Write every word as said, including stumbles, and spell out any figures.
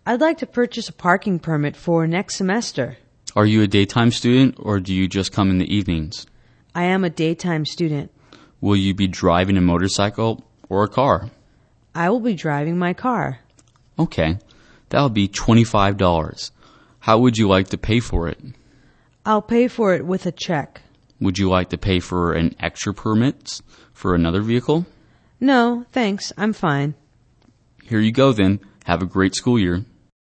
I'd like to purchase a parking permit for next semester. Are you a daytime student or do you just come in the evenings? I am a daytime student. Will you be driving a motorcycle or a car? I will be driving my car. Okay, that'll be twenty-five dollars. How would you like to pay for it? I'll pay for it with a check. Would you like to pay for an extra permit for another vehicle? No, thanks. I'm fine. Here you go then. Have a great school year.